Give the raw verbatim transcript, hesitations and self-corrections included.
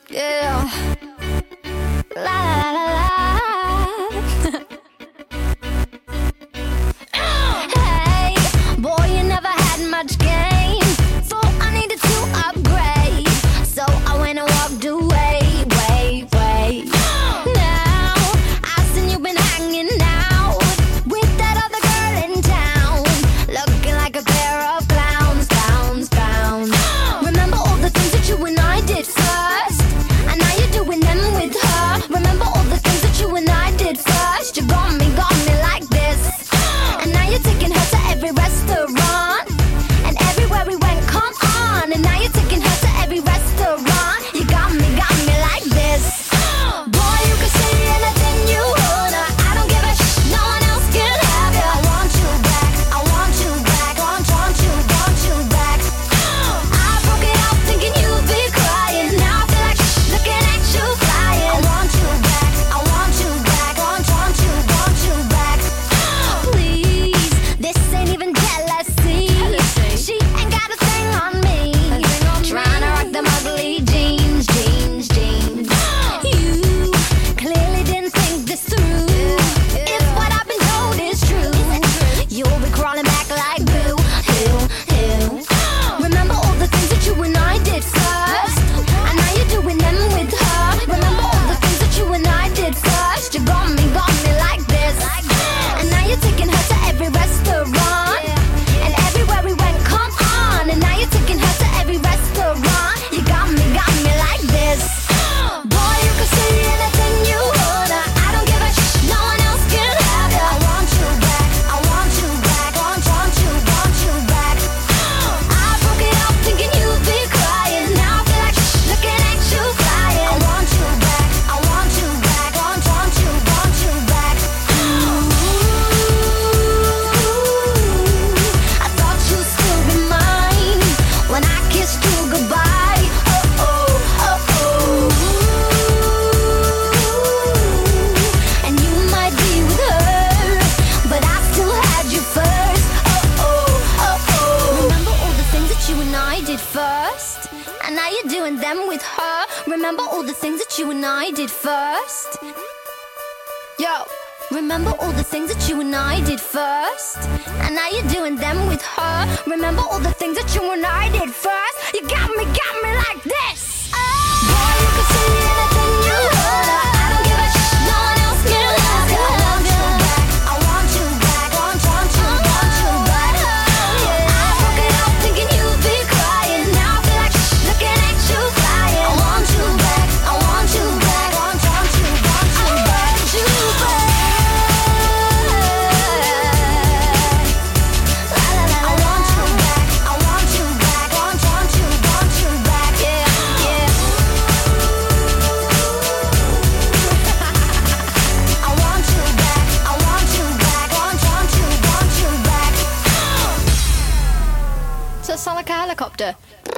Yeah. La la la la. Hey, boy, you never had much game, so I needed to upgrade. So I went and walked away, way, way. Now I seen you been hanging out with that other girl in town, looking like a pair of clowns, clowns, clowns. Remember all the things that you and I did first, and now you're doing them with her. Remember all the things that you and I did first. You got me, got me like this, and now you're taking her to every restaurant, and everywhere we went, come on. And now you're taking her to every restaurant. You got me, got me like this. Boy, you can say anything you wanna, I don't give a sh. No one else can have you. I want you back, I want you back, want, want you, want you back. I broke it out thinking you'd be crying. Now I feel like sh looking at you flying. I want you back, I want you back, want, want you, want you back. Please, this ain't even jealousy. She ain't got a thing on me. Trying to rock them ugly jeans, jeans, jeans. You clearly didn't think this through. If what I've been told is true, you'll be crawling back like boo, hoo, hoo. Remember all the things that you and I did first, and now you're doing them with her. Remember all the things that you and I did first. You got me, got me like this, and now you're taking her to every restaurant, and everywhere we went, come on. And now you're taking her to every restaurant. You got me, got me like this. Boy, you can say anything you wanna, I don't give a sh. No one else can have you. I want you back, I want you back, want, want you, want you back. I broke it out thinking you'd be crying. Now I feel like sh looking at you flying. I want you back, I want you back, want, want you, want you back. Ooh, I thought you'd still be mine when I kissed you goodbye. Oh oh, oh oh. And you might be with her, but I still had you first. Oh oh, oh oh. Remember all the things that you and I did first, and now you're doing them with her. Remember all the things that you and I did first. Yo, remember all the things that you and I did first, and now you're doing them with her. Remember all the things that you and I did first. You got me, got me like this. Boy, you can say anything you wanna, I don't give a sh. No one else can have you. I want you back, I want you back, want, want you, want you back. I broke it out thinking you'd be crying. Now I feel like sh looking at you flying. I want you back, I want you back, want, want you, want you back. You back. La la la. I want you back, I want you back, want, want you, want you back. Yeah, yeah. I want you back, I want you back, want, want you, want you back. So it sound like a helicopter.